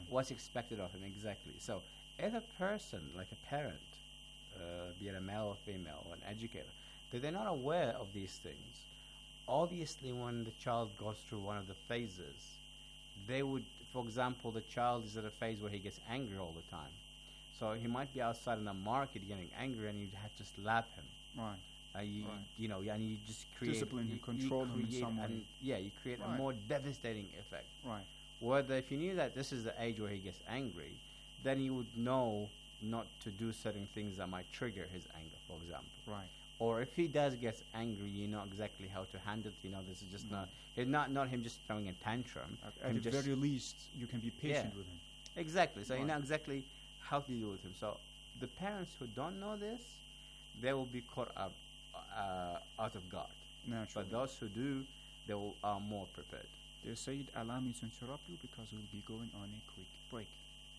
What's expected of him, exactly. So if a person, like a parent, be it a male or female, or an educator, that they're not aware of these things, obviously when the child goes through one of the phases, they would, for example, the child is at a phase where he gets angry all the time. So he might be outside in the market getting angry, and you'd have to slap him. Right. Right. You know, and you just create discipline him, control him in some way. And yeah, you create a Right. more devastating effect. Right. Whether if you knew that this is the age where he gets angry, then you would know not to do certain things that might trigger his anger, for example. Right. Or if he does get angry, you know exactly how to handle it. You know, this is just not him just throwing a tantrum. At the very least, you can be patient with him. Exactly. So Right. you know exactly how to deal with him. So the parents who don't know this, they will be caught up out of guard. Naturally. But those who do, are more prepared. Dear Sayyid, allow me to interrupt you because we'll be going on a quick break.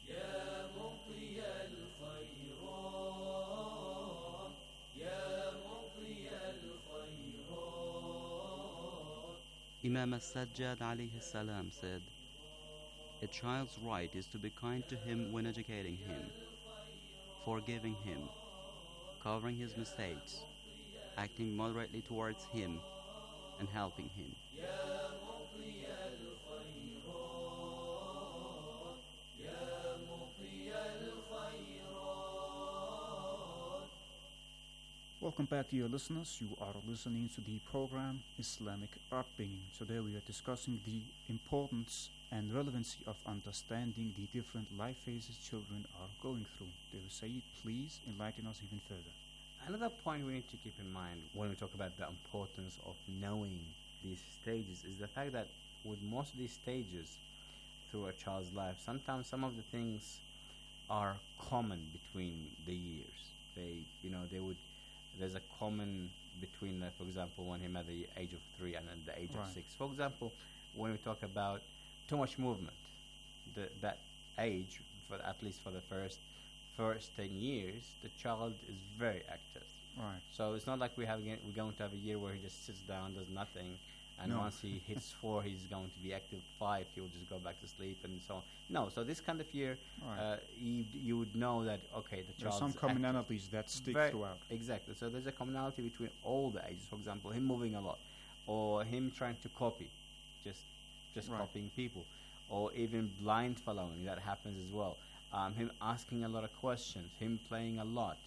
Imam as-Sajjad alayhi salam said, "A child's right is to be kind to him when educating him, forgiving him, covering his mistakes, acting moderately towards him, and helping him." Welcome back, dear listeners. You are listening to the program Islamic Upbringing. Today we are discussing the importance and relevancy of understanding the different life phases children are going through. Dear Sayyid, please enlighten us even further. Another point we need to keep in mind when we talk about the importance of knowing these stages is the fact that with most of these stages through a child's life, sometimes some of the things are common between the years. There's a common between, for example, when him at the age of 3 and then the age of 6. For example, when we talk about too much movement, that age, at least for the first 10 years, the child is very active. Right. So it's not like we're going to have a year where he just sits down, does nothing, and once he hits 4, he's going to be active. 5, he'll just go back to sleep, and so on. No, so this kind of year, you would know that, okay, the child. There's some commonalities that stick throughout. Exactly. So there's a commonality between all the ages. For example, him moving a lot, or him trying to copy, just copying people, or even blind following. That happens as well. Him asking a lot of questions, him playing a lot,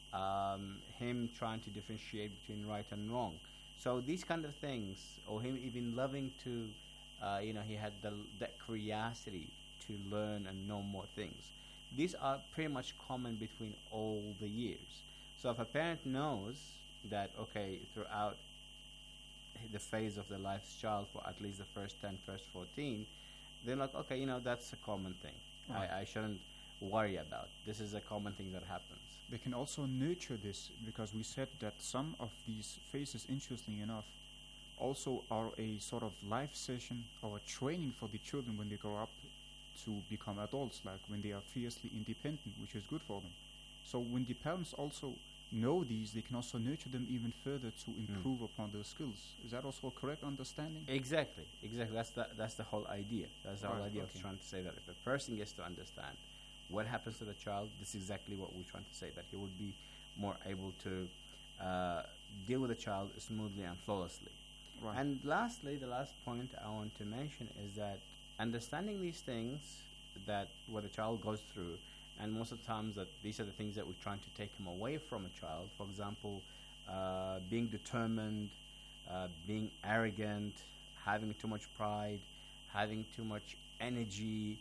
him trying to differentiate between right and wrong. So these kind of things, or him even loving to, he had that curiosity to learn and know more things. These are pretty much common between all the years. So if a parent knows that, okay, throughout the phase of the life's child for at least the first 10, first 14, they're like, okay, that's a common thing. Right. I shouldn't worry about. This is a common thing that happens. They can also nurture this, because we said that some of these phases, interestingly enough, also are a sort of life session or a training for the children when they grow up to become adults, like when they are fiercely independent, which is good for them. So when the parents also know these, they can also nurture them even further to improve upon their skills. Is that also a correct understanding? Exactly. That's the whole idea. That's the whole idea. Okay. I was trying to say that if a person gets to understand what happens to the child, this is exactly what we're trying to say, that he would be more able to deal with the child smoothly and flawlessly. Right. And lastly, the last point I want to mention is that understanding these things that what the child goes through, and most of the times that these are the things that we're trying to take him away from a child. For example, being determined, being arrogant, having too much pride, having too much energy,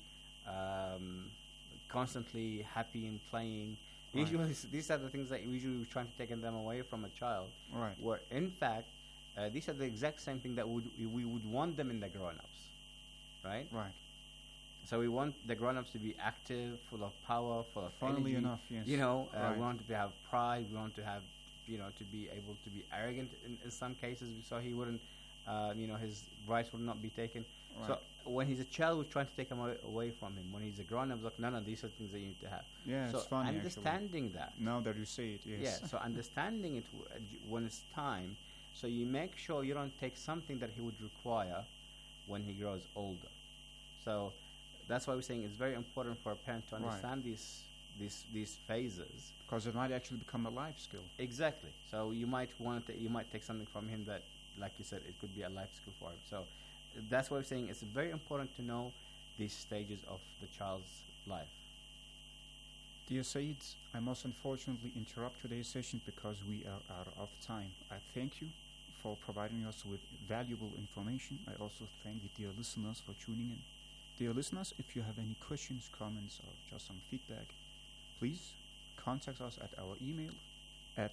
constantly happy and playing. Right. Usually, these are the things that usually we're trying to take them away from a child. Right. Where in fact, these are the exact same thing that we would want them in the grown-ups, right? Right. So we want the grown-ups to be active, full of power, full of Funnily energy. enough, yes. We want to have pride. We want to have, to be able to be arrogant in some cases, so he wouldn't, his rights would not be taken. Right. So when he's a child, we're trying to take him away from him. When he's a grown-up, like, no, these are things that you need to have. Yeah, so it's funny, understanding that. Now that you say it, yes. Yeah, so understanding it when it's time, so you make sure you don't take something that he would require when he grows older. So that's why we're saying it's very important for a parent to Right. understand these phases. Because it might actually become a life skill. Exactly. So you might take something from him that, like you said, it could be a life skill for him. So that's why we're saying it's very important to know these stages of the child's life. Dear Said, I must unfortunately interrupt today's session because we are out of time. I thank you for providing us with valuable information. I also thank the dear listeners for tuning in. Dear listeners, if you have any questions, comments, or just some feedback, please contact us at our email at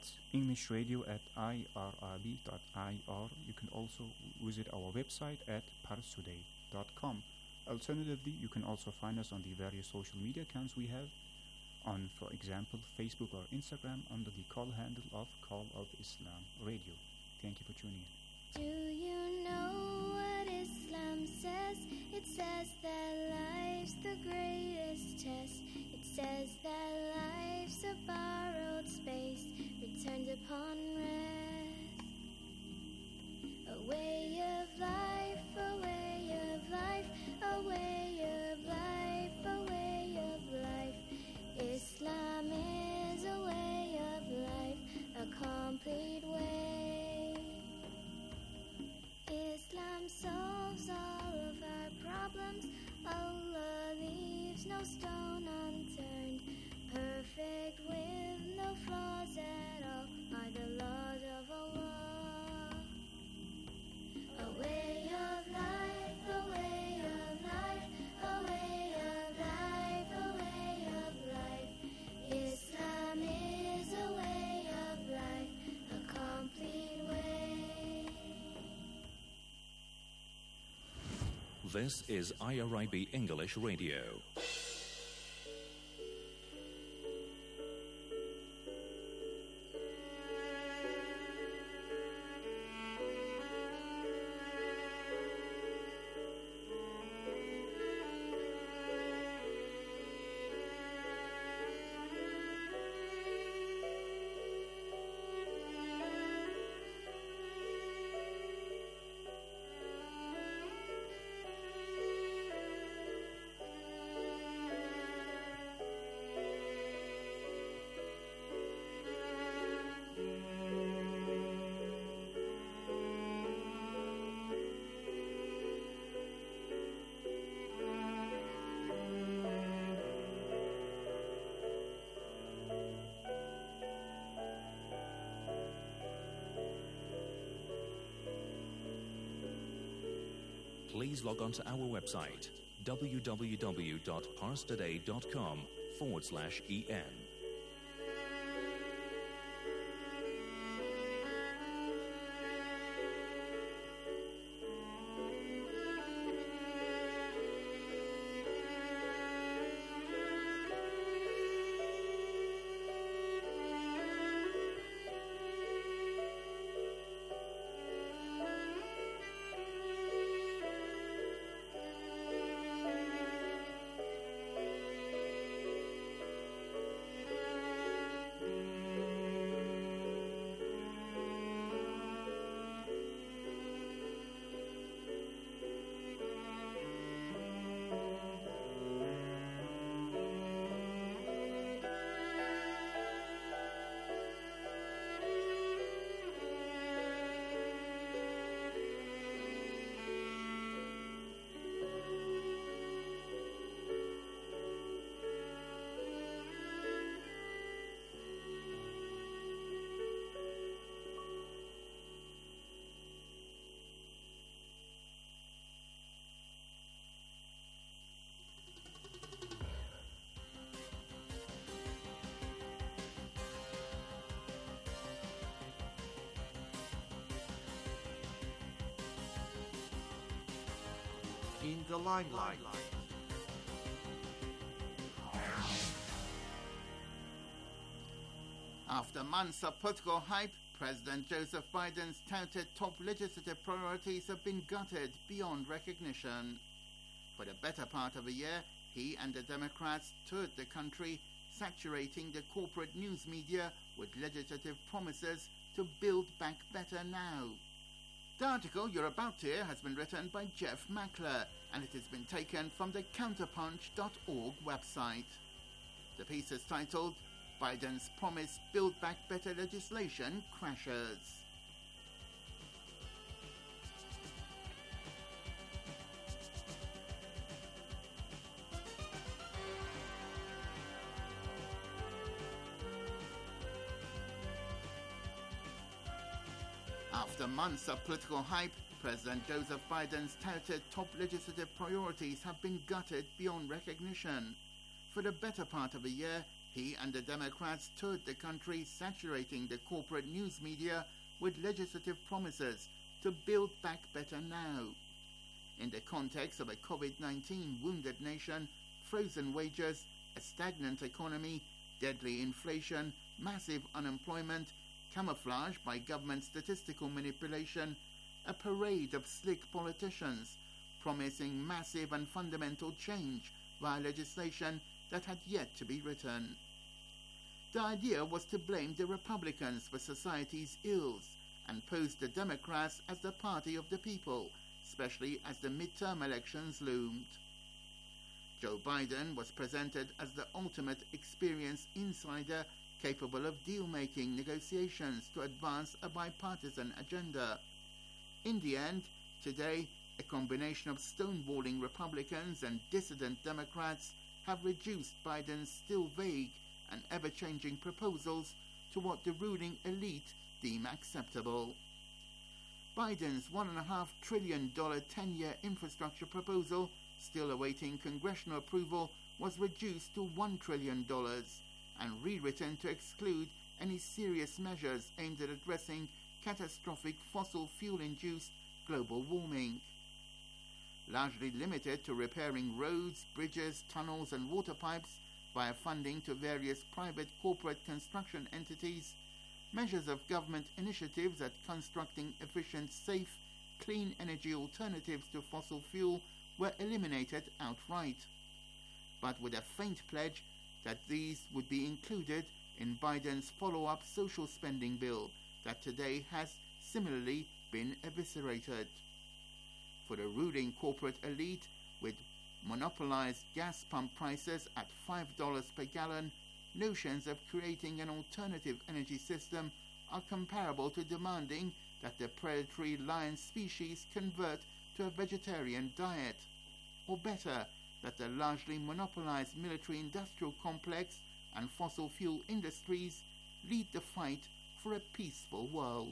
englishradio@irrb.ir. You can also visit our website at parstoday.com. Alternatively, you can also find us on the various social media accounts we have on, for example, Facebook or Instagram under the call handle of Call of Islam Radio. Thank you for tuning in. Do you know what Islam says? It says that life's the greatest test. It says that life's a borrowed space, returned upon rest. A way of life, a way of life, a way of life, a way of life. Islam is a way of life, a complete way. Islam solves all of our problems. Allah leaves no stone unturned. Perfect with no flaws at all are the laws of Allah. A way of life, a way of life, a way of life, a way of life. Islam is a way of life, a complete way. This is IRIB English Radio. Please log on to our website www.parstoday.com/en. In the limelight. After months of political hype, President Joseph Biden's touted top legislative priorities have been gutted beyond recognition. For the better part of a year, he and the Democrats toured the country, saturating the corporate news media with legislative promises to build back better now. The article you're about to hear has been written by Jeff Mackler, and it has been taken from the counterpunch.org website. The piece is titled, Biden's Promise Build Back Better Legislation Crashes. After months of political hype, President Joseph Biden's touted top legislative priorities have been gutted beyond recognition. For the better part of a year, he and the Democrats toured the country, saturating the corporate news media with legislative promises to build back better now. In the context of a COVID-19 wounded nation, frozen wages, a stagnant economy, deadly inflation, massive unemployment, camouflaged by government statistical manipulation, a parade of slick politicians promising massive and fundamental change via legislation that had yet to be written. The idea was to blame the Republicans for society's ills and pose the Democrats as the party of the people, especially as the midterm elections loomed. Joe Biden was presented as the ultimate experienced insider capable of deal-making negotiations to advance a bipartisan agenda. In the end, today, a combination of stonewalling Republicans and dissident Democrats have reduced Biden's still vague and ever-changing proposals to what the ruling elite deem acceptable. Biden's $1.5 trillion 10-year infrastructure proposal, still awaiting congressional approval, was reduced to $1 trillion and rewritten to exclude any serious measures aimed at addressing catastrophic fossil fuel-induced global warming. Largely limited to repairing roads, bridges, tunnels and water pipes via funding to various private corporate construction entities, measures of government initiatives at constructing efficient, safe, clean energy alternatives to fossil fuel were eliminated outright, but with a faint pledge that these would be included in Biden's follow-up social spending bill that today has similarly been eviscerated. For the ruling corporate elite, with monopolized gas pump prices at $5 per gallon, notions of creating an alternative energy system are comparable to demanding that the predatory lion species convert to a vegetarian diet, or better, that the largely monopolized military-industrial complex and fossil fuel industries lead the fight for a peaceful world.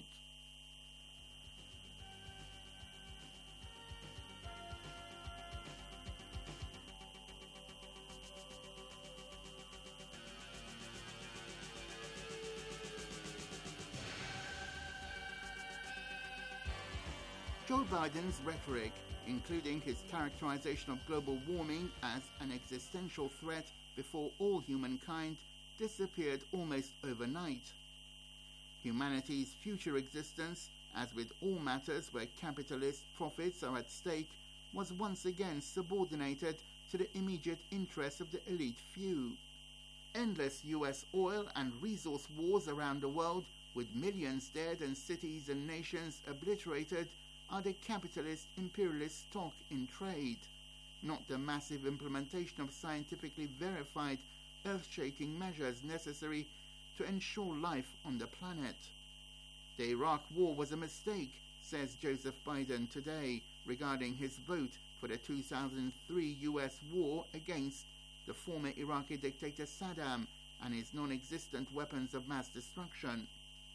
Joe Biden's rhetoric, including his characterization of global warming as an existential threat before all humankind, disappeared almost overnight. Humanity's future existence, as with all matters where capitalist profits are at stake, was once again subordinated to the immediate interests of the elite few. Endless US oil and resource wars around the world, with millions dead and cities and nations obliterated, are the capitalist imperialist stock in trade, not the massive implementation of scientifically verified earth-shaking measures necessary to ensure life on the planet. The Iraq War was a mistake, says Joseph Biden today regarding his vote for the 2003 US war against the former Iraqi dictator Saddam and his non-existent weapons of mass destruction.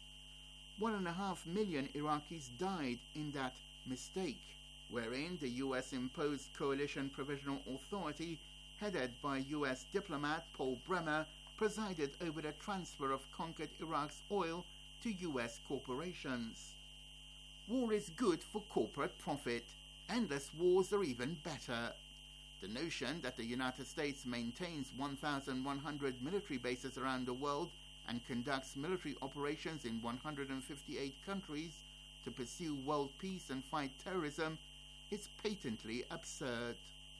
1.5 million Iraqis died in that mistake, wherein the US imposed coalition provisional authority headed by US diplomat Paul Bremer presided over the transfer of conquered Iraq's oil to US corporations. War is good for corporate profit. Endless wars are even better. The notion that the United States maintains 1,100 military bases around the world and conducts military operations in 158 countries to pursue world peace and fight terrorism is patently absurd.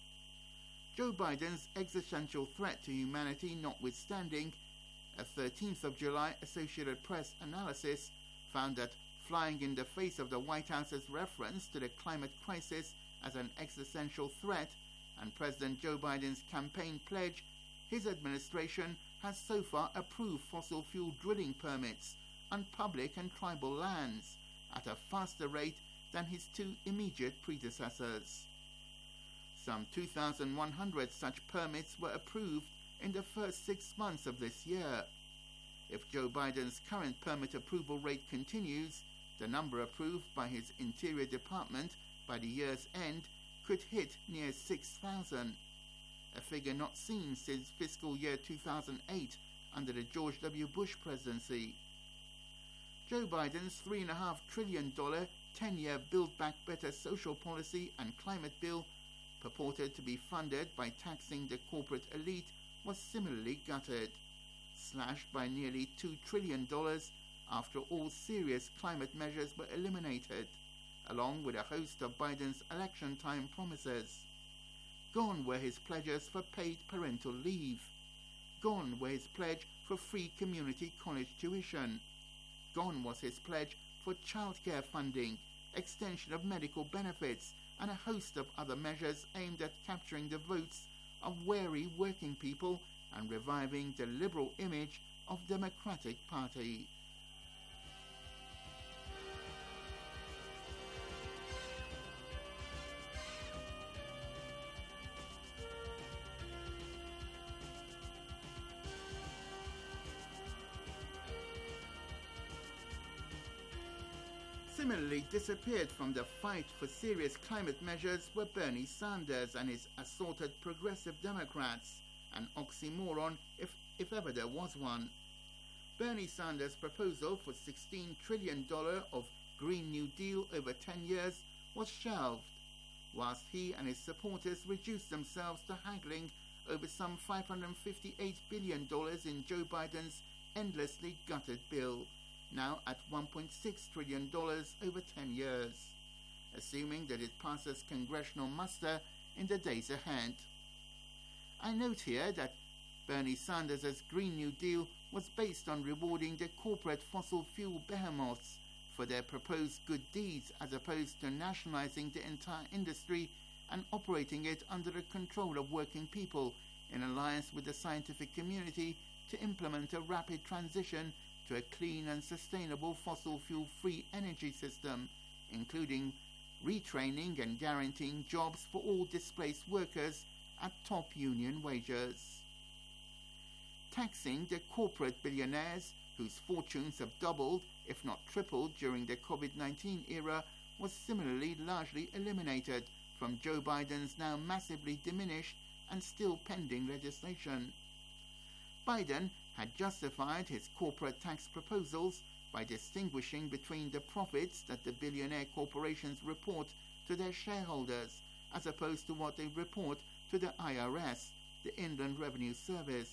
Joe Biden's existential threat to humanity notwithstanding, a 13th of July Associated Press analysis found that flying in the face of the White House's reference to the climate crisis as an existential threat and President Joe Biden's campaign pledge, his administration has so far approved fossil fuel drilling permits on public and tribal lands at a faster rate than his two immediate predecessors. Some 2,100 such permits were approved in the first 6 months of this year. If Joe Biden's current permit approval rate continues, the number approved by his Interior Department by the year's end could hit near 6,000, a figure not seen since fiscal year 2008 under the George W. Bush presidency. Joe Biden's $3.5 trillion 10-year Build Back Better social policy and climate bill, purported to be funded by taxing the corporate elite, was similarly gutted, slashed by nearly $2 trillion after all serious climate measures were eliminated, along with a host of Biden's election time promises. Gone were his pledges for paid parental leave. Gone were his pledge for free community college tuition. Gone was his pledge for childcare funding, extension of medical benefits, and a host of other measures aimed at capturing the votes of wary working people and reviving the liberal image of Democratic Party. Similarly disappeared from the fight for serious climate measures were Bernie Sanders and his assorted progressive Democrats, an oxymoron if ever there was one. Bernie Sanders' proposal for $16 trillion of Green New Deal over 10 years was shelved, whilst he and his supporters reduced themselves to haggling over some $558 billion in Joe Biden's endlessly gutted bill, now at $1.6 trillion over 10 years, assuming that it passes congressional muster in the days ahead. I note here that Bernie Sanders' Green New Deal was based on rewarding the corporate fossil fuel behemoths for their proposed good deeds as opposed to nationalizing the entire industry and operating it under the control of working people in alliance with the scientific community to implement a rapid transition to a clean and sustainable fossil fuel-free energy system, including retraining and guaranteeing jobs for all displaced workers at top union wages. Taxing the corporate billionaires, whose fortunes have doubled, if not tripled, during the COVID-19 era, was similarly largely eliminated from Joe Biden's now massively diminished and still pending legislation. Biden had justified his corporate tax proposals by distinguishing between the profits that the billionaire corporations report to their shareholders as opposed to what they report to the IRS, the Inland Revenue Service.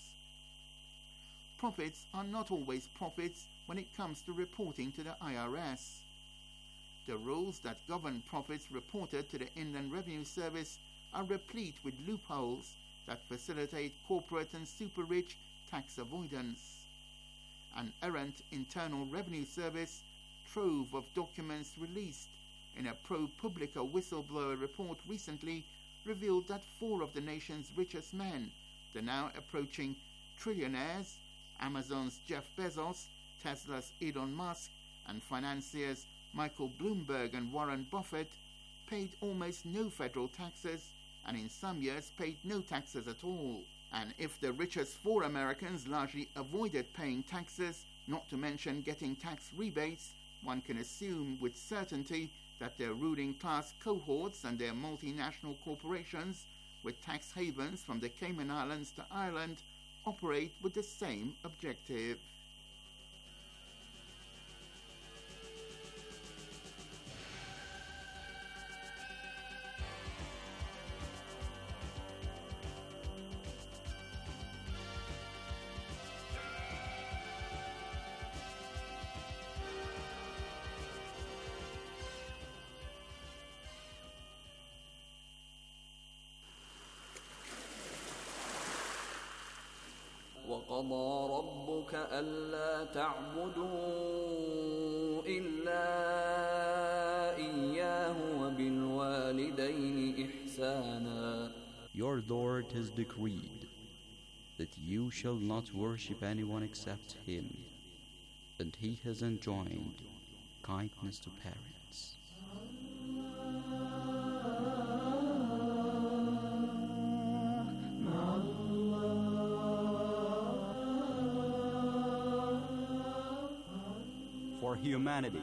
Profits are not always profits when it comes to reporting to the IRS. The rules that govern profits reported to the Inland Revenue Service are replete with loopholes that facilitate corporate and super-rich tax avoidance. An errant Internal Revenue Service trove of documents released in a ProPublica whistleblower report recently revealed that 4 of the nation's richest men, the now approaching trillionaires, Amazon's Jeff Bezos, Tesla's Elon Musk, and financiers Michael Bloomberg and Warren Buffett, paid almost no federal taxes and in some years paid no taxes at all. And if the richest 4 Americans largely avoided paying taxes, not to mention getting tax rebates, one can assume with certainty that their ruling class cohorts and their multinational corporations, with tax havens from the Cayman Islands to Ireland, operate with the same objective. وقضى ربك ألا تعبدوا إلا إياه وبالوالدين إحسانا. Your Lord has decreed that you shall not worship anyone except Him, and He has enjoined kindness to parents. For humanity.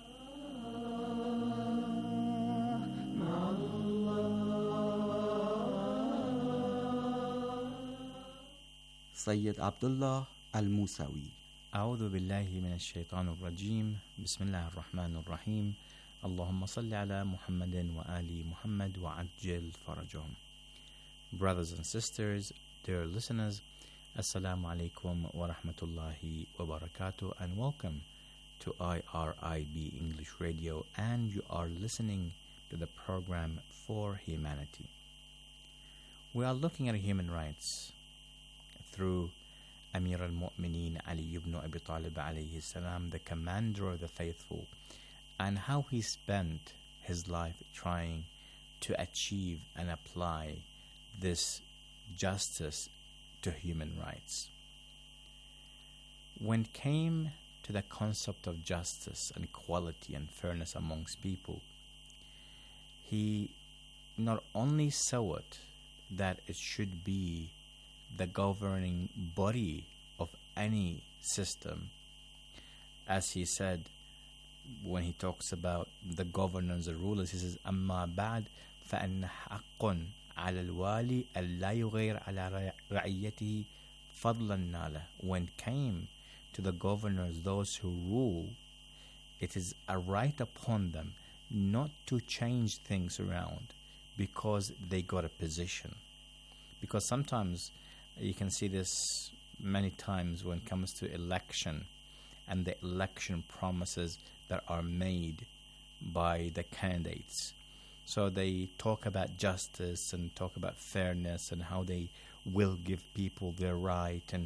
Sayyid Abdullah Al-Musawi. أعوذ بالله من الشيطان الرجيم بسم الله الرحمن الرحيم اللهم صل على محمد وآل محمد وعجل فرجهم. Brothers and sisters, dear listeners, Assalamu alaikum wa rahmatullahi wa barakatuh, and welcome to IRIB English Radio, and you are listening to the program For Humanity. We are looking at human rights through Amir al-Mu'mineen Ali ibn Abi Talib alayhi salam, the commander of the faithful, and how he spent his life trying to achieve and apply this justice to human rights. When it came to the concept of justice and equality and fairness amongst people, he not only saw it that it should be the governing body of any system, as he said when he talks about the governors, the rulers, he says, أما بعد فإن حق على الوالي ألا يغير على رعيته فضلا ناله. When it came to the governors, those who rule, it is a right upon them not to change things around because they got a position. Because sometimes you can see this many times when it comes to election and the election promises that are made by the candidates. So they talk about justice and talk about fairness and how they will give people their right, and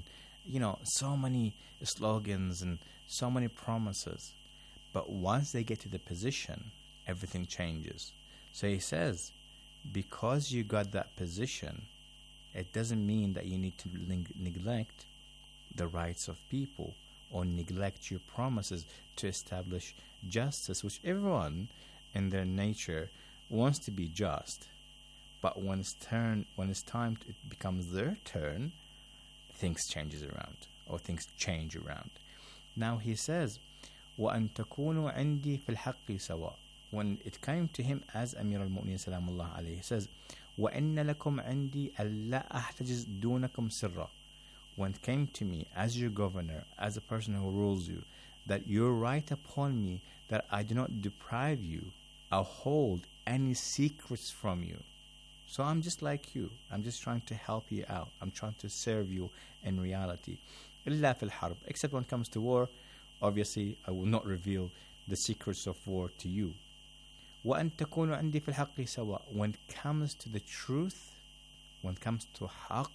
so many slogans and so many promises. But once they get to the position, everything changes. So he says, because you got that position, it doesn't mean that you need to neglect the rights of people or neglect your promises to establish justice, which everyone in their nature wants to be just. But when it's time, it becomes their turn, things changes around, or things change around. Now he says, وَأَن تَكُونُوا عِنْدِي فِي الْحَقِّ سَوَاء. When it came to him as Amir al-Mu'mineen salamullah alayhi, he says, وَإِنَّ لَكُمْ عِنْدِي أَلَّا أَحْتَجِزْ دُونَكُمْ سِرًّا. When it came to me as your governor, as a person who rules you, that you're right upon me, that I do not deprive you, I'll hold any secrets from you. So I'm just like you. I'm just trying to help you out. I'm trying to serve you in reality. إِلَّا فِي الْحَرْبِ. Except when it comes to war, obviously I will not reveal the secrets of war to you. وَأَن تَكُونُوا عِنْدِي فِي الْحَقِّ سَوَاء. When it comes to the truth, when it comes to haqq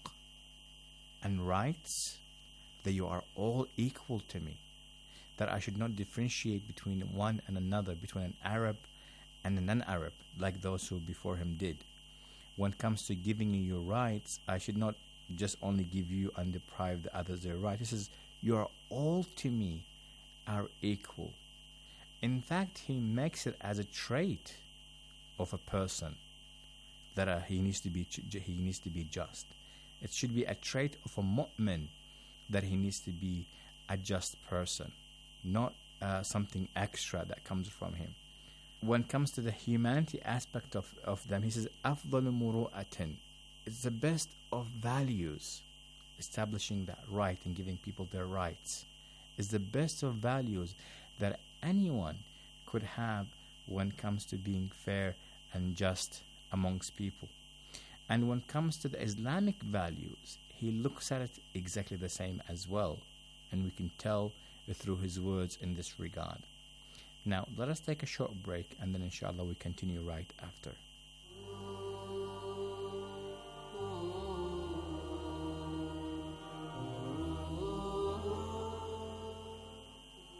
and rights, that you are all equal to me, that I should not differentiate between one and another, between an Arab and a non-Arab, like those who before him did. When it comes to giving you your rights, I should not just only give you and deprive the others their rights. He says, you are all to me are equal. In fact, he makes it as a trait of a person that he needs to be just. It should be a trait of a mu'min that he needs to be a just person, not something extra that comes from him. When it comes to the humanity aspect of them, he says, أَفْضَلُ مُرُوءَةٍ. It's the best of values. Establishing that right and giving people their rights is the best of values that anyone could have when it comes to being fair and just amongst people. And when it comes to the Islamic values, he looks at it exactly the same as well. And we can tell through his words in this regard. Now, let us take a short break, and then inshallah we continue right after.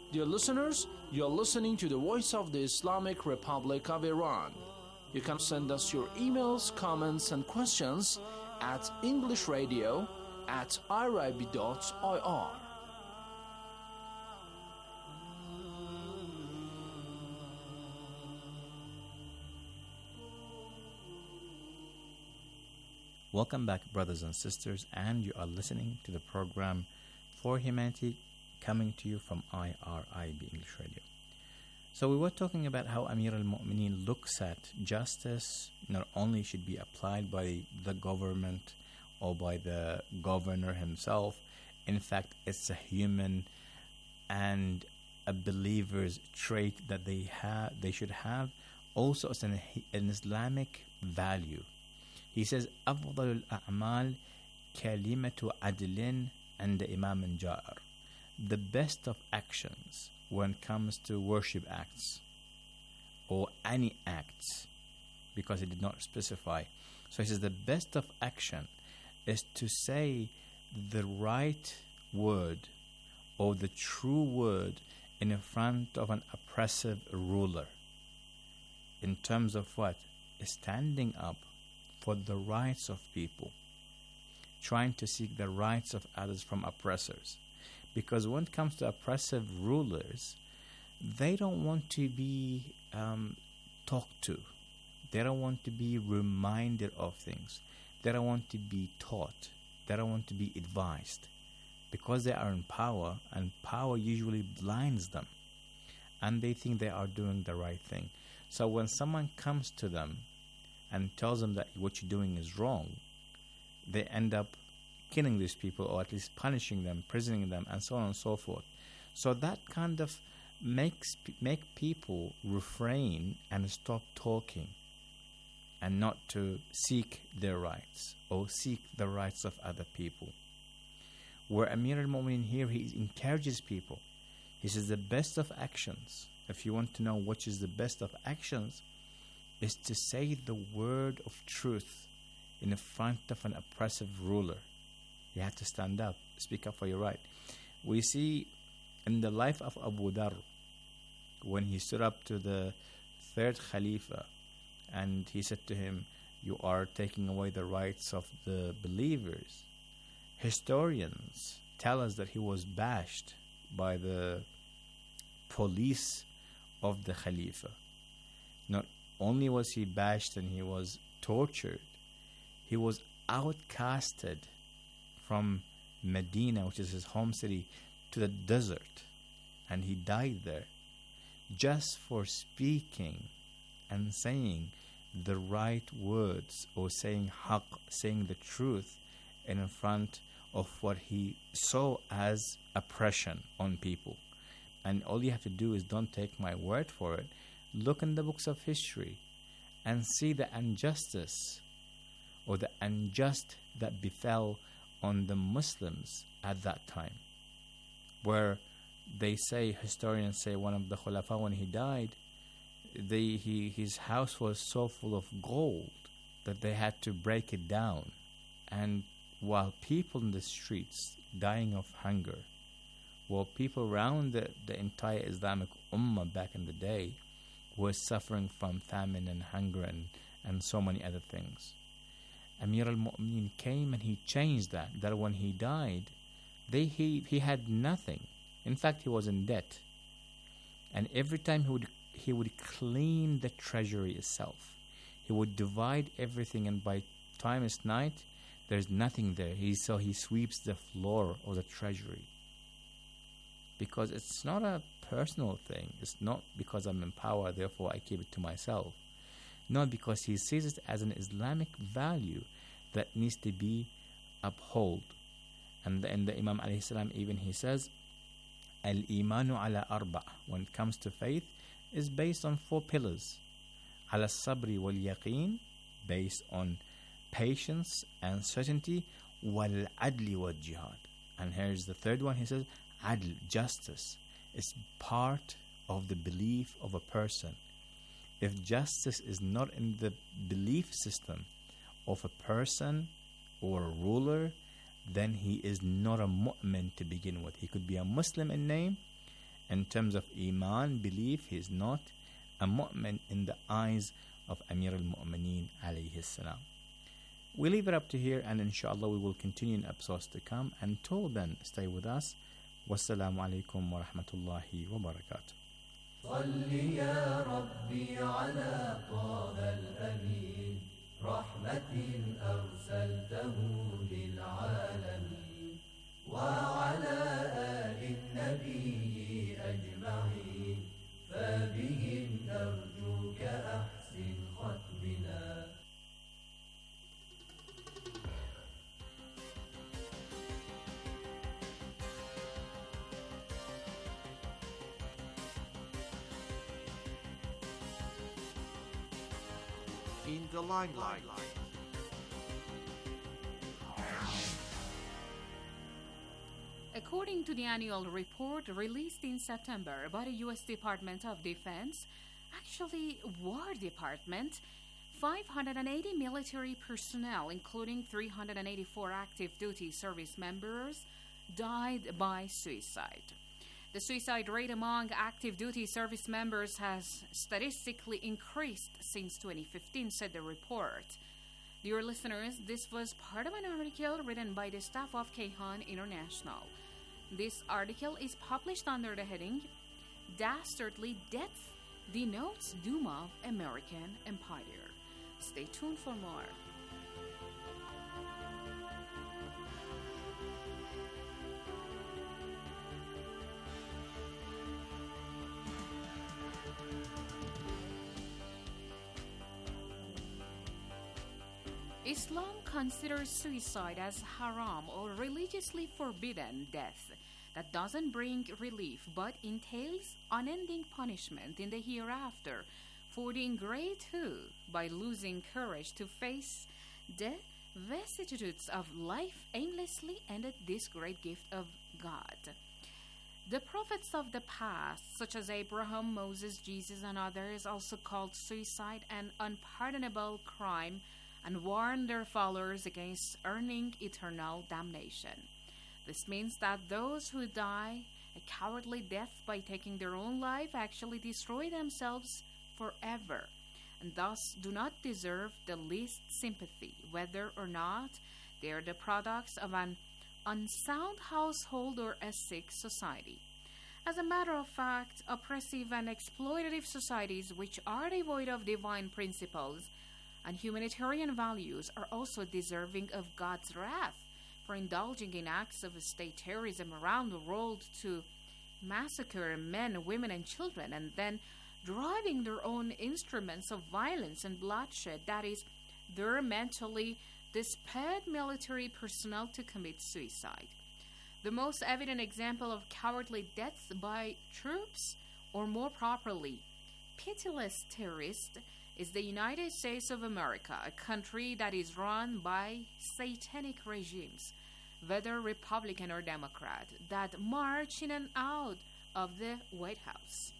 Dear listeners, you are listening to the Voice of the Islamic Republic of Iran. You can send us your emails, comments, and questions at englishradio@irib.ir. Welcome back, brothers and sisters, and you are listening to the program For Humanity, coming to you from IRIB English Radio. So we were talking about how Amir al-Mu'mineen looks at justice not only should be applied by the government or by the governor himself. In fact, it's a human and a believer's trait that they should have. Also, it's an Islamic value. He says, أفضل الأعمال كلمة عدل عند إمام جائر. The best of actions when it comes to worship acts or any acts, because he did not specify. So he says the best of action is to say the right word or the true word in front of an oppressive ruler. In terms of what? Standing up for the rights of people, trying to seek the rights of others from oppressors. Because when it comes to oppressive rulers, they don't want to be talked to. They don't want to be reminded of things. They don't want to be taught. They don't want to be advised. Because they are in power, and power usually blinds them. And they think they are doing the right thing. So when someone comes to them and tells them that what you're doing is wrong, they end up killing these people, or at least punishing them, imprisoning them, and so on and so forth. So that kind of make people refrain and stop talking and not to seek their rights or seek the rights of other people. Where Amir al-Mu'mineen here, he encourages people. He says the best of actions, if you want to know which is the best of actions, is to say the word of truth in front of an oppressive ruler. You have to stand up, speak up for your right. We see in the life of Abu Dhar, when he stood up to the third Khalifa and he said to him, you are taking away the rights of the believers. Historians tell us that he was bashed by the police of the Khalifa. Not only was he bashed and he was tortured, he was outcasted from Medina, which is his home city, to the desert, and he died there just for speaking and saying the right words, or saying haqq, saying the truth in front of what he saw as oppression on people. And all you have to do is, don't take my word for it, look in the books of history and see the injustice or the unjust that befell on the Muslims at that time, where they say, historians say, one of the Khulafa, when he died, his house was so full of gold that they had to break it down. And while people in the streets dying of hunger, while people around the entire Islamic Ummah back in the day were suffering from famine and hunger and so many other things, Amir al-Mu'mineen came and he changed that. That when he died, he had nothing. In fact, he was in debt. And every time he would clean the treasury itself. He would divide everything, and by time it's night, there's nothing there. So he sweeps the floor of the treasury. Because it's not a personal thing. It's not because I'm in power, therefore I keep it to myself. No, because he sees it as an Islamic value that needs to be upheld. And in the Imam alayhi salam, even he says, Al-imanu ala arba', when it comes to faith, is based on 4 pillars. Ala sabri wal yaqeen, based on patience and certainty, wal adli wal jihad. And here's the third one, he says, adl, justice, is part of the belief of a person. If justice is not in the belief system of a person or a ruler, then he is not a mu'min to begin with. He could be a Muslim in name, In terms of Iman, belief, he is not a mu'min in the eyes of Amir al-Mu'mineen alayhi salam. We leave it up to here, and inshallah we will continue in episodes to come. Until then, stay with us. Wassalamu alaikum wa rahmatullahi wa barakatuh. صل يا ربي على طه الأمين رحمة أرسلته للعالمين وعلى آل النبي أجمعين فبهم نرجوك أحسن ختمنا. In the limelight. According to the annual report released in September by the U.S. Department of Defense, actually War Department, 580 military personnel, including 384 active duty service members, died by suicide. The suicide rate among active duty service members has statistically increased since 2015, said the report. Dear listeners, this was part of an article written by the staff of Kayhan International. This article is published under the heading Dastardly Death Denotes Doom of American Empire. Stay tuned for more. Islam considers suicide as haram or religiously forbidden death that doesn't bring relief but entails unending punishment in the hereafter for the ingrate who, by losing courage to face the vicissitudes of life, aimlessly ended this great gift of God. The prophets of the past, such as Abraham, Moses, Jesus, and others, also called suicide an unpardonable crime and warned their followers against earning eternal damnation. This means that those who die a cowardly death by taking their own life actually destroy themselves forever, and thus do not deserve the least sympathy, whether or not they are the products of an unsound household or a sick society. As a matter of fact, oppressive and exploitative societies which are devoid of divine principles and humanitarian values are also deserving of God's wrath for indulging in acts of state terrorism around the world to massacre men, women, and children, and then driving their own instruments of violence and bloodshed, that is, their mentally dispelled military personnel, to commit suicide. The most evident example of cowardly death by troops, or more properly, pitiless terrorists, is the United States of America, a country that is run by satanic regimes, whether Republican or Democrat, that march in and out of the White House.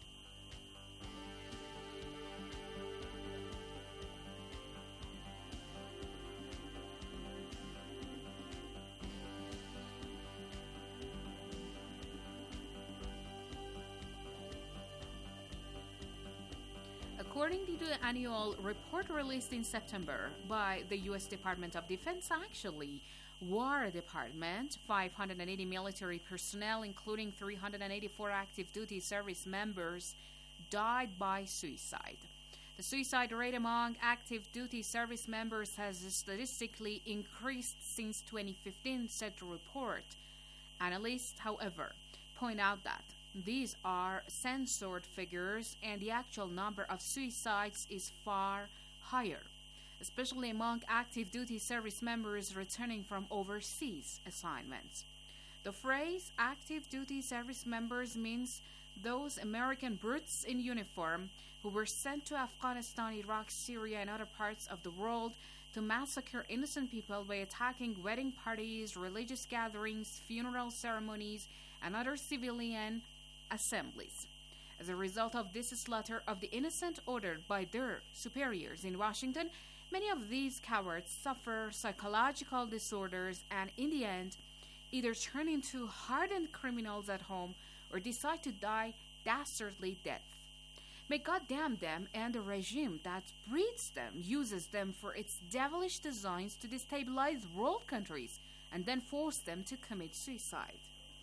According to the annual report released in September by the U.S. Department of Defense, actually, War Department, 580 military personnel, including 384 active duty service members, died by suicide. The suicide rate among active duty service members has statistically increased since 2015, said the report. Analysts, however, point out that these are censored figures and the actual number of suicides is far higher, especially among active duty service members returning from overseas assignments. The phrase active duty service members means those American brutes in uniform who were sent to Afghanistan, Iraq, Syria, and other parts of the world to massacre innocent people by attacking wedding parties, religious gatherings, funeral ceremonies, and other civilian assemblies. As a result of this slaughter of the innocent ordered by their superiors in Washington, many of these cowards suffer psychological disorders and in the end either turn into hardened criminals at home or decide to die dastardly death. May God damn them and the regime that breeds them, uses them for its devilish designs to destabilize world countries and then force them to commit suicide.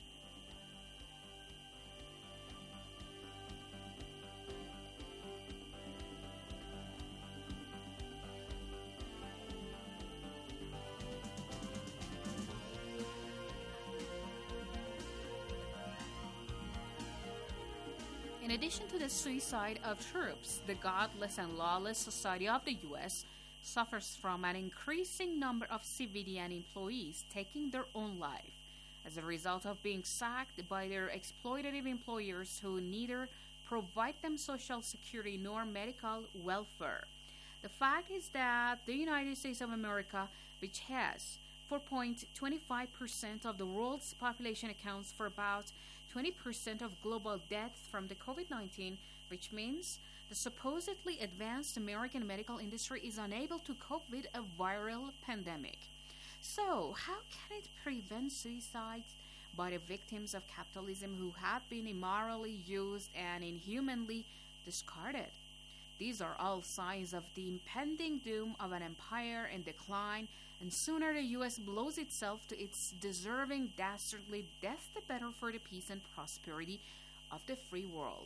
In addition to the suicide of troops, the godless and lawless society of the U.S. suffers from an increasing number of civilian employees taking their own life as a result of being sacked by their exploitative employers who neither provide them social security nor medical welfare. The fact is that the United States of America, which has 4.25% of the world's population, accounts for about 20% of global deaths from the COVID-19, which means the supposedly advanced American medical industry is unable to cope with a viral pandemic. So, how can it prevent suicides by the victims of capitalism who have been immorally used and inhumanly discarded? These are all signs of the impending doom of an empire in decline, and sooner the U.S. blows itself to its deserving dastardly death, the better for the peace and prosperity of the free world.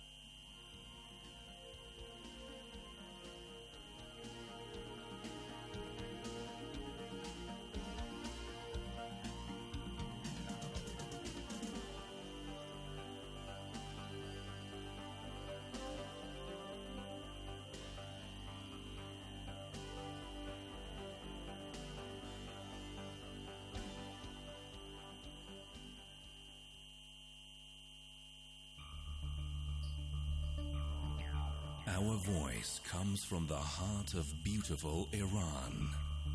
Our voice comes from the heart of beautiful Iran.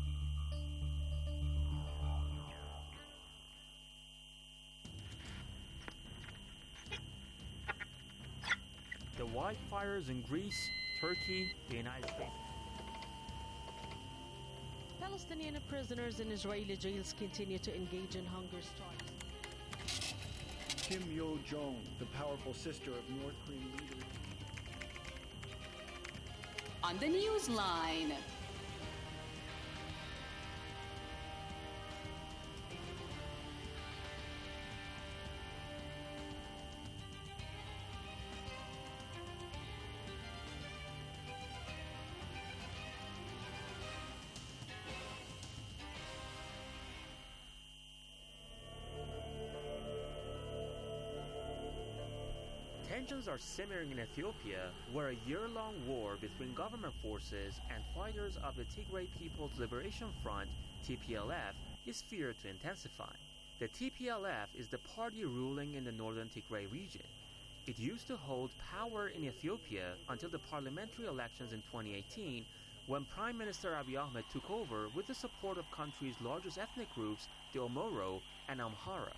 The wildfires in Greece, Turkey, the United States. Palestinian prisoners in Israeli jails continue to engage in hunger strikes. Kim Yo-jong, the powerful sister of North Korean leader. On the Newsline. Tensions are simmering in Ethiopia, where a year-long war between government forces and fighters of the Tigray People's Liberation Front, TPLF, is feared to intensify. The TPLF is the party ruling in the northern Tigray region. It used to hold power in Ethiopia until the parliamentary elections in 2018, when Prime Minister Abiy Ahmed took over with the support of country's largest ethnic groups, the Omoro and Amhara.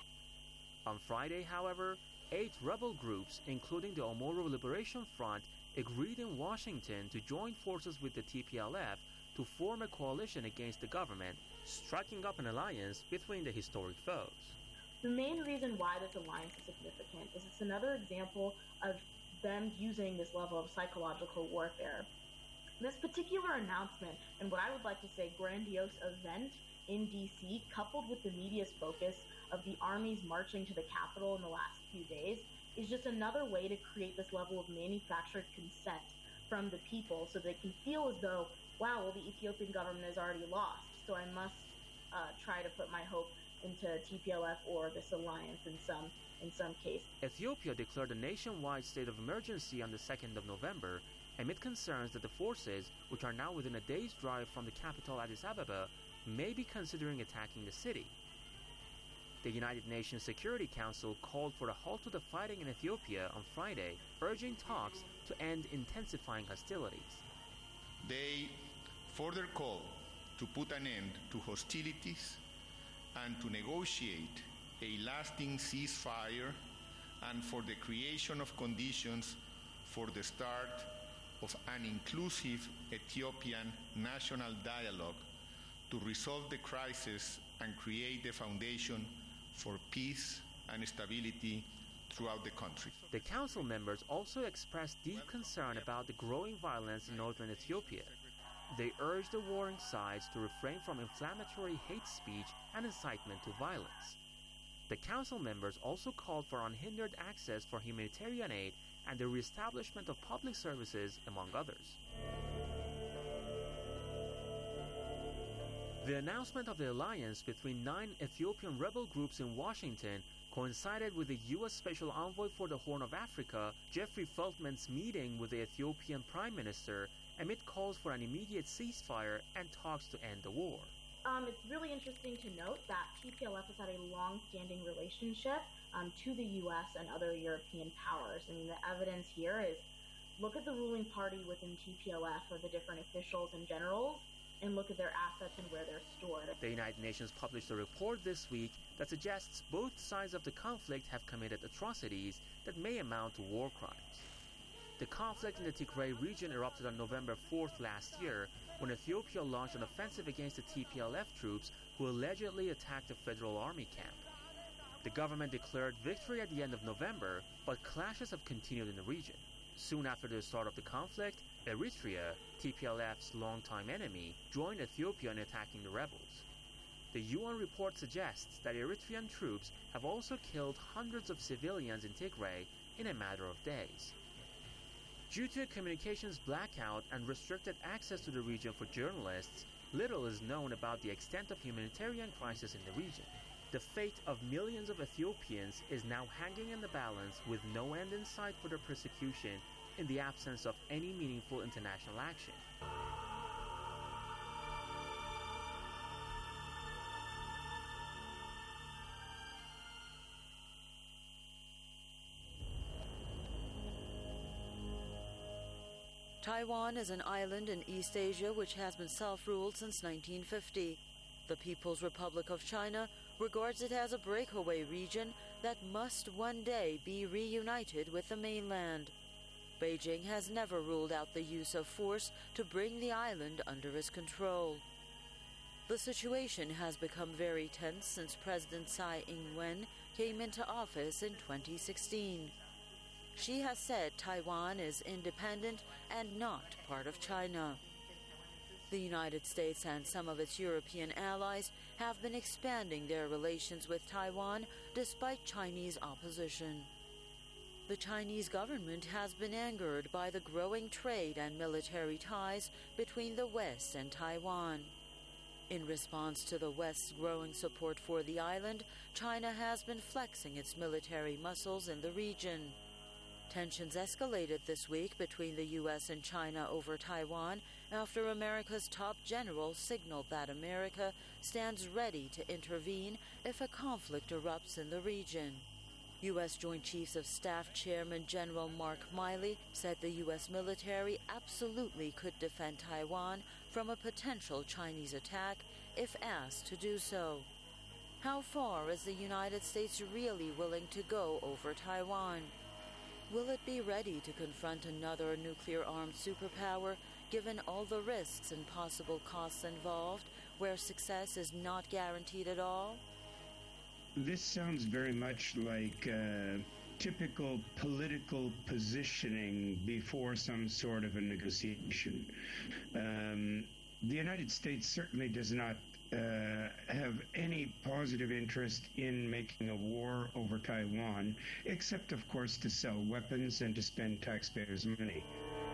On Friday, however, 8 rebel groups, including the Omoro Liberation Front, agreed in Washington to join forces with the TPLF to form a coalition against the government, striking up an alliance between the historic foes. The main reason why this alliance is significant is it's another example of them using this level of psychological warfare. This particular announcement, and what I would like to say grandiose event in DC, coupled with the media's focus of the armies marching to the Capitol in the last few days, is just another way to create this level of manufactured consent from the people so they can feel as though, wow, well, the Ethiopian government is already lost, so I must try to put my hope into TPLF or this alliance in some case. Ethiopia declared a nationwide state of emergency on the 2nd of November amid concerns that the forces, which are now within a day's drive from the capital Addis Ababa, may be considering attacking the city. The United Nations Security Council called for a halt to the fighting in Ethiopia on Friday, urging talks to end intensifying hostilities. They further called to put an end to hostilities and to negotiate a lasting ceasefire and for the creation of conditions for the start of an inclusive Ethiopian national dialogue to resolve the crisis and create the foundation for peace and stability throughout the country. The council members also expressed deep concern about the growing violence in northern Ethiopia. They urged the warring sides to refrain from inflammatory hate speech and incitement to violence. The council members also called for unhindered access for humanitarian aid and the reestablishment of public services, among others. The announcement of the alliance between 9 Ethiopian rebel groups in Washington coincided with the U.S. Special Envoy for the Horn of Africa, Jeffrey Feltman's meeting with the Ethiopian Prime Minister amid calls for an immediate ceasefire and talks to end the war. It's really interesting to note that TPLF has had a long-standing relationship to the U.S. and other European powers. I mean, the evidence here is look at the ruling party within TPLF or the different officials and generals, and look at their assets and where they're stored. The United Nations published a report this week that suggests both sides of the conflict have committed atrocities that may amount to war crimes. The conflict in the Tigray region erupted on November 4th last year when Ethiopia launched an offensive against the TPLF troops who allegedly attacked a federal army camp. The government declared victory at the end of November, but clashes have continued in the region. Soon after the start of the conflict, Eritrea, TPLF's longtime enemy, joined Ethiopia in attacking the rebels. The UN report suggests that Eritrean troops have also killed hundreds of civilians in Tigray in a matter of days. Due to a communications blackout and restricted access to the region for journalists, little is known about the extent of humanitarian crisis in the region. The fate of millions of Ethiopians is now hanging in the balance with no end in sight for their persecution in the absence of any meaningful international action. Taiwan is an island in East Asia which has been self-ruled since 1950. The People's Republic of China regards it as a breakaway region that must one day be reunited with the mainland. Beijing has never ruled out the use of force to bring the island under its control. The situation has become very tense since President Tsai Ing-wen came into office in 2016. She has said Taiwan is independent and not part of China. The United States and some of its European allies have been expanding their relations with Taiwan despite Chinese opposition. The Chinese government has been angered by the growing trade and military ties between the West and Taiwan. In response to the West's growing support for the island, China has been flexing its military muscles in the region. Tensions escalated this week between the U.S. and China over Taiwan after America's top general signaled that America stands ready to intervene if a conflict erupts in the region. U.S. Joint Chiefs of Staff Chairman General Mark Milley said the U.S. military absolutely could defend Taiwan from a potential Chinese attack if asked to do so. How far is the United States really willing to go over Taiwan? Will it be ready to confront another nuclear-armed superpower, given all the risks and possible costs involved, where success is not guaranteed at all? This sounds very much like typical political positioning before some sort of a negotiation. The United States certainly does not have any positive interest in making a war over Taiwan, except, of course, to sell weapons and to spend taxpayers' money.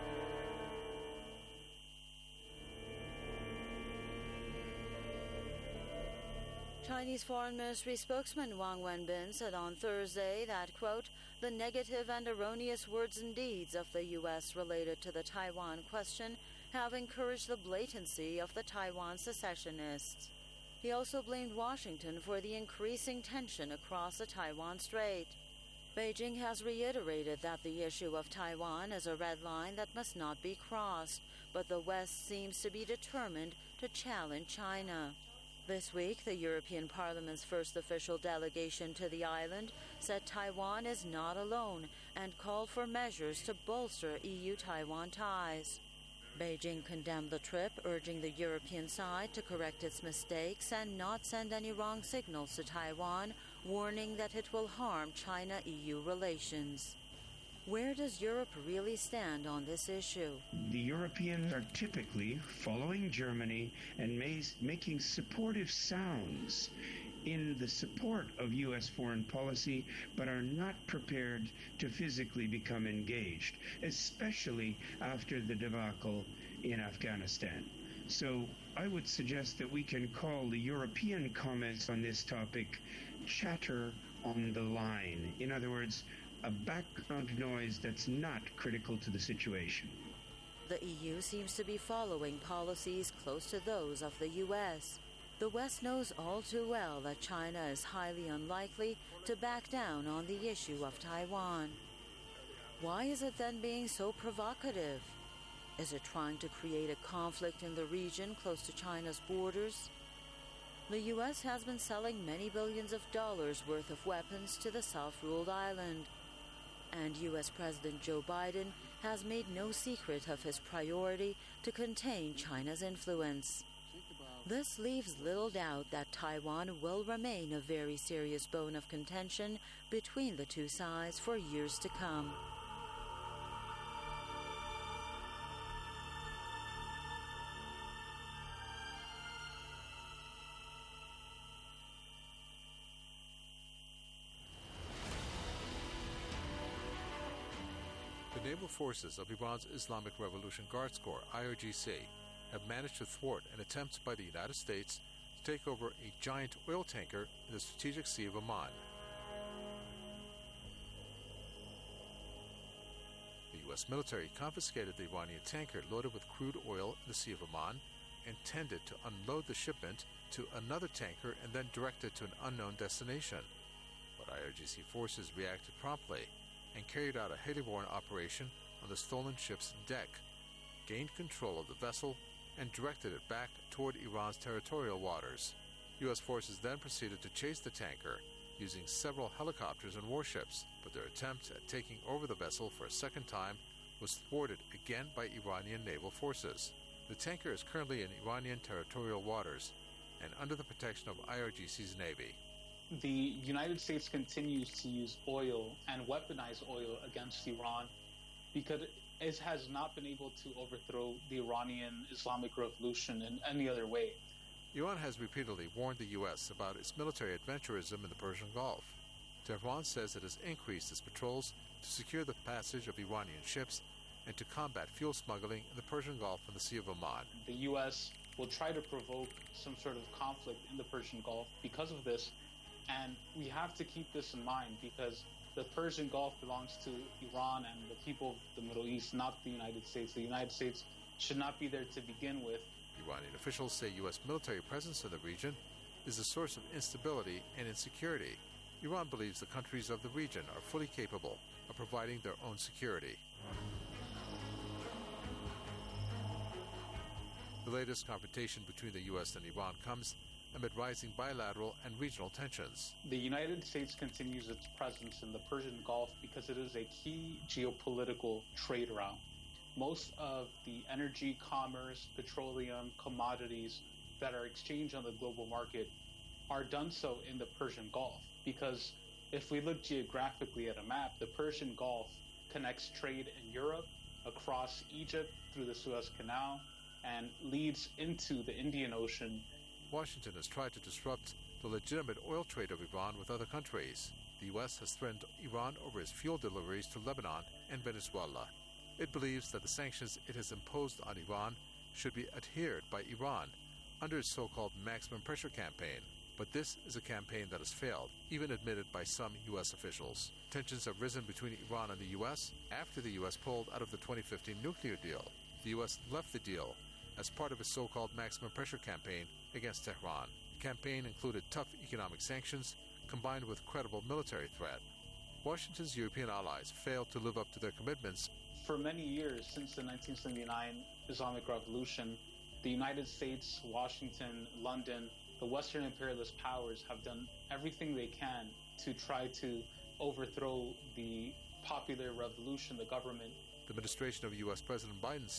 Chinese Foreign Ministry spokesman Wang Wenbin said on Thursday that, quote, the negative and erroneous words and deeds of the U.S. related to the Taiwan question have encouraged the blatancy of the Taiwan secessionists. He also blamed Washington for the increasing tension across the Taiwan Strait. Beijing has reiterated that the issue of Taiwan is a red line that must not be crossed, but the West seems to be determined to challenge China. This week, the European Parliament's first official delegation to the island said Taiwan is not alone and called for measures to bolster EU-Taiwan ties. Beijing condemned the trip, urging the European side to correct its mistakes and not send any wrong signals to Taiwan, warning that it will harm China-EU relations. Where does Europe really stand on this issue? The Europeans are typically following Germany and making supportive sounds in the support of U.S. foreign policy, but are not prepared to physically become engaged, especially after the debacle in Afghanistan. So I would suggest that we can call the European comments on this topic chatter on the line. In other words, a background noise that's not critical to the situation. The EU seems to be following policies close to those of the U.S. The West knows all too well that China is highly unlikely to back down on the issue of Taiwan. Why is it then being so provocative? Is it trying to create a conflict in the region close to China's borders? The U.S. has been selling many billions of dollars worth of weapons to the self-ruled island. And U.S. President Joe Biden has made no secret of his priority to contain China's influence. This leaves little doubt that Taiwan will remain a very serious bone of contention between the two sides for years to come. The naval forces of Iran's Islamic Revolution Guards Corps, IRGC, have managed to thwart an attempt by the United States to take over a giant oil tanker in the strategic Sea of Oman. The U.S. military confiscated the Iranian tanker loaded with crude oil in the Sea of Oman, intended to unload the shipment to another tanker and then direct it to an unknown destination. But IRGC forces reacted promptly and carried out a heli-borne operation on the stolen ship's deck, gained control of the vessel, and directed it back toward Iran's territorial waters. U.S. forces then proceeded to chase the tanker, using several helicopters and warships, but their attempt at taking over the vessel for a second time was thwarted again by Iranian naval forces. The tanker is currently in Iranian territorial waters and under the protection of IRGC's Navy. The United States continues to use oil and weaponize oil against Iran because it has not been able to overthrow the Iranian Islamic Revolution in any other way. Iran has repeatedly warned the U.S. about its military adventurism in the Persian Gulf. Tehran says it has increased its patrols to secure the passage of Iranian ships and to combat fuel smuggling in the Persian Gulf and the Sea of Oman. The U.S. will try to provoke some sort of conflict in the Persian Gulf because of this, and we have to keep this in mind because the Persian Gulf belongs to Iran and the people of the Middle East, not the United States. The United States should not be there to begin with. Iranian officials say U.S. military presence in the region is a source of instability and insecurity. Iran believes the countries of the region are fully capable of providing their own security. The latest confrontation between the U.S. and Iran comes amid rising bilateral and regional tensions. The United States continues its presence in the Persian Gulf because it is a key geopolitical trade route. Most of the energy, commerce, petroleum, commodities that are exchanged on the global market are done so in the Persian Gulf because if we look geographically at a map, the Persian Gulf connects trade in Europe, across Egypt through the Suez Canal, and leads into the Indian Ocean. Washington has tried to disrupt the legitimate oil trade of Iran with other countries. The U.S. has threatened Iran over its fuel deliveries to Lebanon and Venezuela. It believes that the sanctions it has imposed on Iran should be adhered by Iran under its so-called maximum pressure campaign. But this is a campaign that has failed, even admitted by some U.S. officials. Tensions have risen between Iran and the U.S. after the U.S. pulled out of the 2015 nuclear deal. The U.S. left the deal as part of its so-called maximum pressure campaign against Tehran. The campaign included tough economic sanctions combined with credible military threat. Washington's European allies failed to live up to their commitments. For many years, since the 1979 Islamic Revolution, the United States, Washington, London, the Western imperialist powers have done everything they can to try to overthrow the popular revolution, the government. The administration of U.S. President Biden says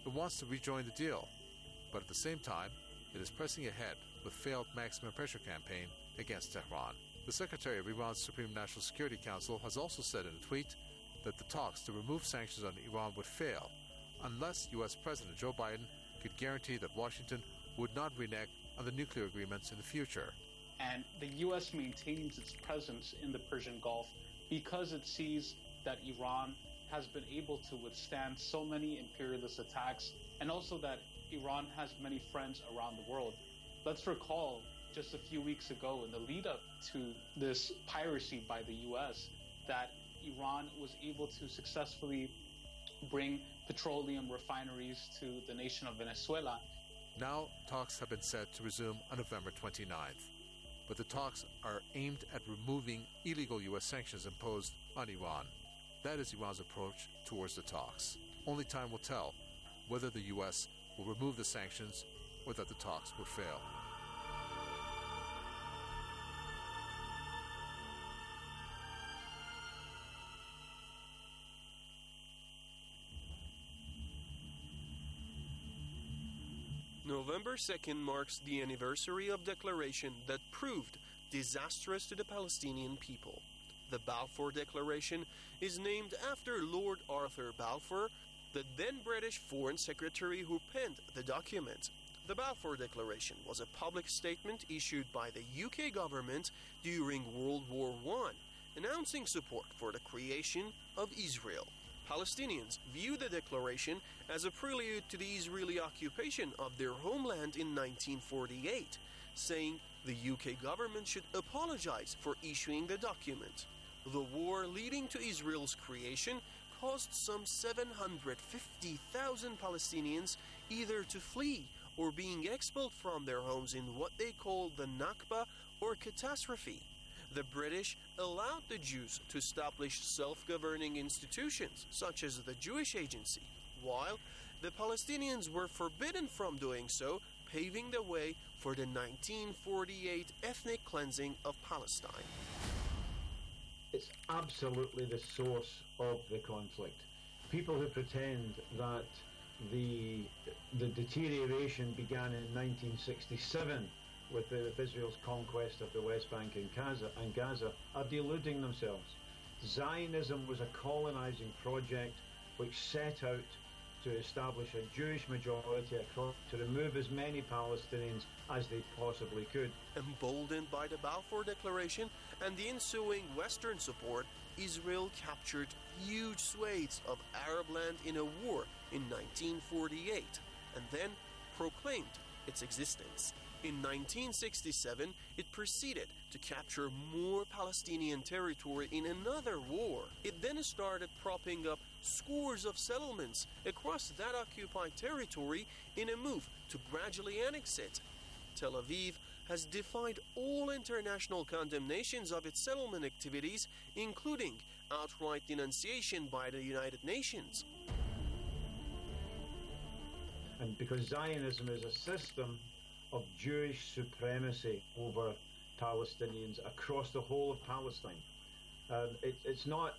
It wants to rejoin the deal, but at the same time, it is pressing ahead with failed maximum pressure campaign against Tehran. The Secretary of Iran's Supreme National Security Council has also said in a tweet that the talks to remove sanctions on Iran would fail unless U.S. President Joe Biden could guarantee that Washington would not renege on the nuclear agreements in the future. And the U.S. maintains its presence in the Persian Gulf because it sees that Iran has been able to withstand so many imperialist attacks, and also that Iran has many friends around the world. Let's recall just a few weeks ago in the lead up to this piracy by the U.S. that Iran was able to successfully bring petroleum refineries to the nation of Venezuela. Now talks have been set to resume on November 29th, but the talks are aimed at removing illegal U.S. sanctions imposed on Iran. That is Iran's approach towards the talks. Only time will tell whether the U.S. will remove the sanctions or that the talks would fail. November 2nd marks the anniversary of declaration that proved disastrous to the Palestinian people. The Balfour Declaration is named after Lord Arthur Balfour, the then British Foreign Secretary who penned the document. The Balfour Declaration was a public statement issued by the UK government during World War I, announcing support for the creation of Israel. Palestinians view the declaration as a prelude to the Israeli occupation of their homeland in 1948, saying the UK government should apologize for issuing the document. The war leading to Israel's creation caused some 750,000 Palestinians either to flee or being expelled from their homes in what they called the Nakba or catastrophe. The British allowed the Jews to establish self-governing institutions, such as the Jewish Agency, while the Palestinians were forbidden from doing so, paving the way for the 1948 ethnic cleansing of Palestine. It's absolutely the source of the conflict. People who pretend that the deterioration began in 1967 with Israel's conquest of the West Bank and Gaza are deluding themselves. Zionism was a colonizing project which set out to establish a Jewish majority across, to remove as many Palestinians as they possibly could. Emboldened by the Balfour Declaration and the ensuing Western support, Israel captured huge swathes of Arab land in a war in 1948 and then proclaimed its existence. In 1967, it proceeded to capture more Palestinian territory in another war. It then started propping up scores of settlements across that occupied territory in a move to gradually annex it. Tel Aviv has defied all international condemnations of its settlement activities, including outright denunciation by the United Nations. And because Zionism is a system of Jewish supremacy over Palestinians across the whole of Palestine. It's not...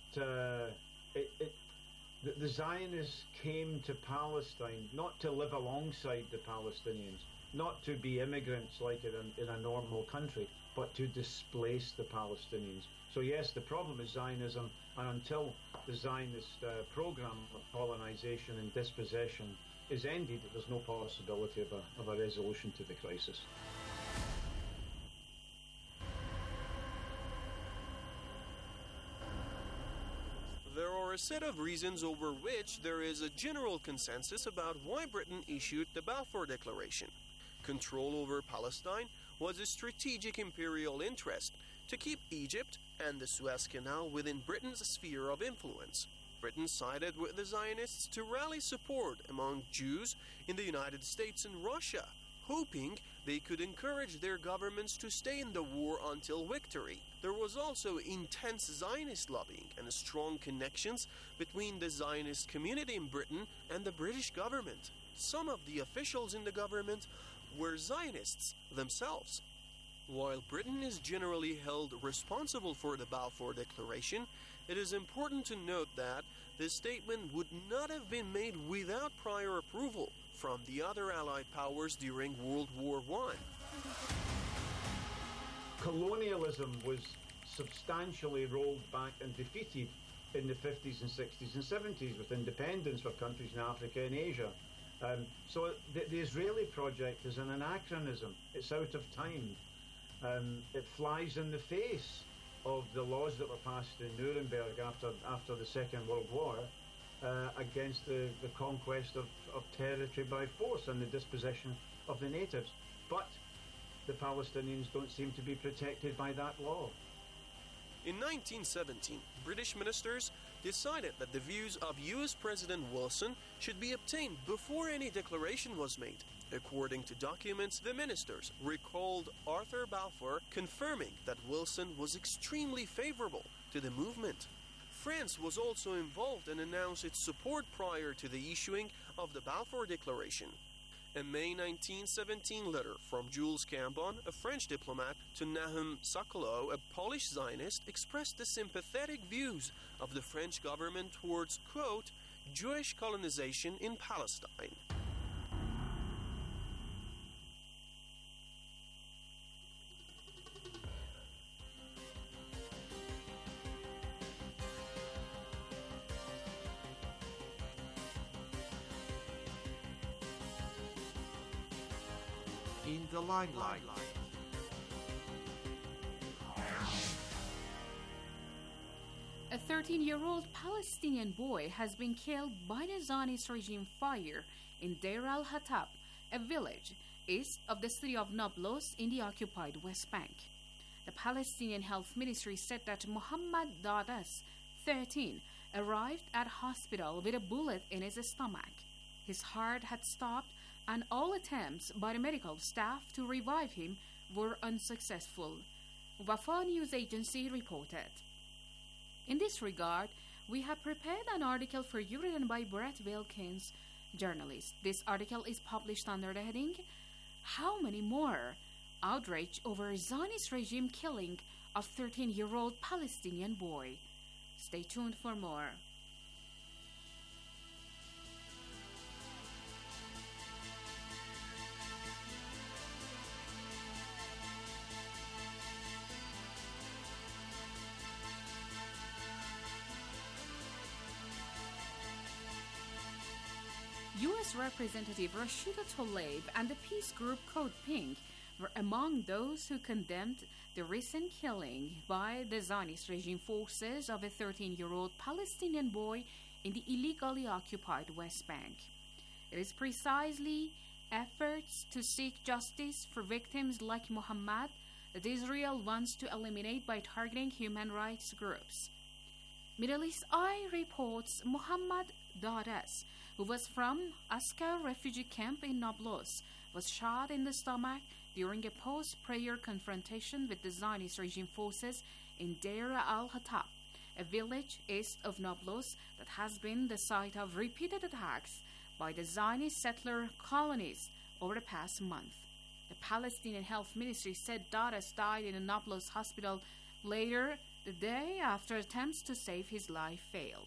The Zionists came to Palestine not to live alongside the Palestinians, not to be immigrants like in a normal country, but to displace the Palestinians. So yes, the problem is Zionism, and until the Zionist program of colonization and dispossession is ended, there's no possibility of a resolution to the crisis. There are a set of reasons over which there is a general consensus about why Britain issued the Balfour Declaration. Control over Palestine was a strategic imperial interest to keep Egypt and the Suez Canal within Britain's sphere of influence. Britain sided with the Zionists to rally support among Jews in the United States and Russia, hoping they could encourage their governments to stay in the war until victory. There was also intense Zionist lobbying and strong connections between the Zionist community in Britain and the British government. Some of the officials in the government were Zionists themselves. While Britain is generally held responsible for the Balfour Declaration, it is important to note that this statement would not have been made without prior approval from the other Allied powers during World War I. Colonialism was substantially rolled back and defeated in the 50s and 60s and 70s with independence for countries in Africa and Asia. So the Israeli project is an anachronism. It's out of time. It flies in the face of the laws that were passed in Nuremberg after the Second World War against the conquest of territory by force and the dispossession of the natives. But the Palestinians don't seem to be protected by that law. In 1917, British ministers decided that the views of US President Wilson should be obtained before any declaration was made. According to documents, the ministers recalled Arthur Balfour confirming that Wilson was extremely favorable to the movement. France was also involved and announced its support prior to the issuing of the Balfour Declaration. A May 1917 letter from Jules Cambon, a French diplomat, to Nahum Sokolow, a Polish Zionist, expressed the sympathetic views of the French government towards, quote, Jewish colonization in Palestine. In the limelight. A 13-year-old Palestinian boy has been killed by the Zionist regime fire in Deir al-Hattab, a village east of the city of Nablus in the occupied West Bank. The Palestinian Health Ministry said that Muhammad Dadas, 13, arrived at hospital with a bullet in his stomach. His heart had stopped, and all attempts by the medical staff to revive him were unsuccessful, Wafa News Agency reported. In this regard, we have prepared an article for you written by Brett Wilkins, journalist. This article is published under the heading, How Many More? Outrage over Zionist regime killing of 13-year-old Palestinian boy. Stay tuned for more. U.S. Representative Rashida Tlaib and the peace group Code Pink were among those who condemned the recent killing by the Zionist regime forces of a 13-year-old Palestinian boy in the illegally occupied West Bank. It is precisely efforts to seek justice for victims like Muhammad that Israel wants to eliminate by targeting human rights groups. Middle East Eye reports Muhammad Dadas, who was from Askar refugee camp in Nablus, was shot in the stomach during a post-prayer confrontation with the Zionist regime forces in Deir al-Hattab, a village east of Nablus that has been the site of repeated attacks by the Zionist settler colonists over the past month. The Palestinian Health Ministry said Dadas died in a Nablus hospital later the day after attempts to save his life failed.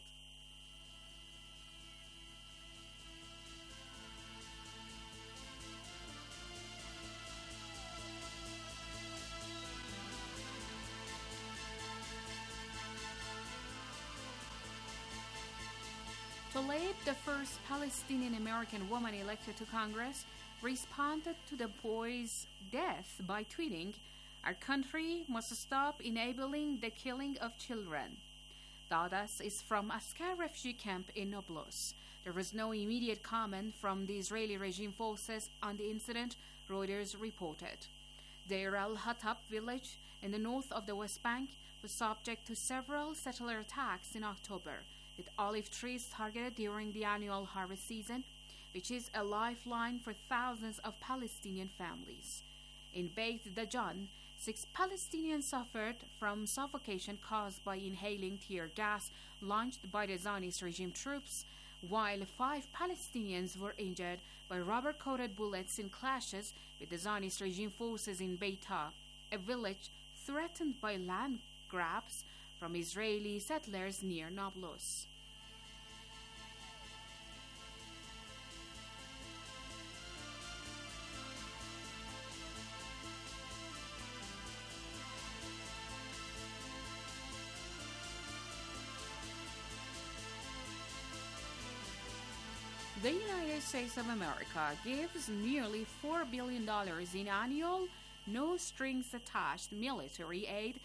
Tlaib, the first Palestinian-American woman elected to Congress, responded to the boy's death by tweeting, "Our country must stop enabling the killing of children." Dadas is from Askar refugee camp in Nablus. There was no immediate comment from the Israeli regime forces on the incident, Reuters reported. Deir al-Hattab village in the north of the West Bank was subject to several settler attacks in October, with olive trees targeted during the annual harvest season, which is a lifeline for thousands of Palestinian families. In Beit Dajan, 6 Palestinians suffered from suffocation caused by inhaling tear gas launched by the Zionist regime troops, while 5 Palestinians were injured by rubber-coated bullets in clashes with the Zionist regime forces in Beita, a village threatened by land grabs from Israeli settlers near Nablus. The United States of America gives nearly $4 billion in annual, no strings attached military aid